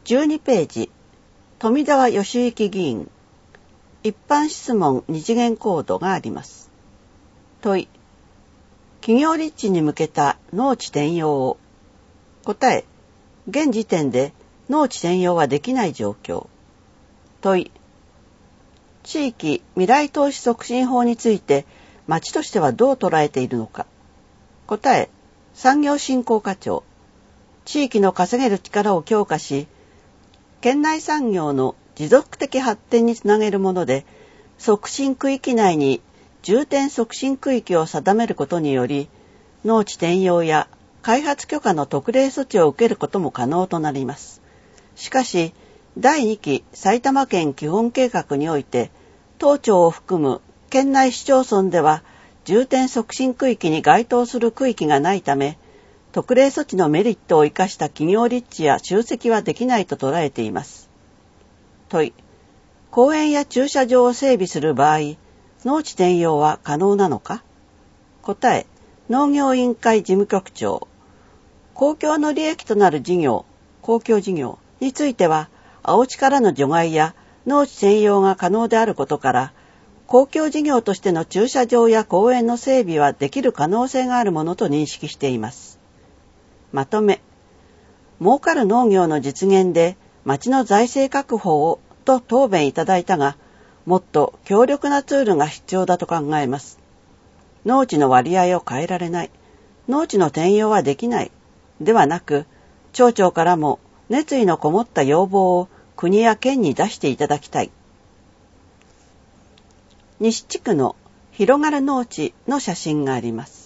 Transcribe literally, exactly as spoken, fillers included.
じゅうにページ、富澤義行議員、一般質問二次元コードがあります。問い、企業立地に向けた農地転用を。答え、現時点で農地転用はできない状況。問い、地域未来投資促進法について町としてはどう捉えているのか。答え、産業振興課長、地域の稼げる力を強化し、県内産業の持続的発展につなげるもので、促進区域内に重点促進区域を定めることにより、農地転用や開発許可の特例措置を受けることも可能となります。しかし、だいにき埼玉県基本計画において、当庁を含む県内市町村では重点促進区域に該当する区域がないため、特例措置のメリットを生かした企業立地や集積はできないと捉えています。問い、公園や駐車場を整備する場合、農地転用は可能なのか。答え、農業委員会事務局長、公共の利益となる事業、公共事業については、青地からの除外や農地転用が可能であることから、公共事業としての駐車場や公園の整備はできる可能性があるものと認識しています。まとめ、儲かる農業の実現で町の財政確保をと答弁いただいたが、もっと強力なツールが必要だと考えます。農地の割合を変えられない、農地の転用はできない、ではなく、町長からも熱意のこもった要望を国や県に出していただきたい。西地区の広がる農地の写真があります。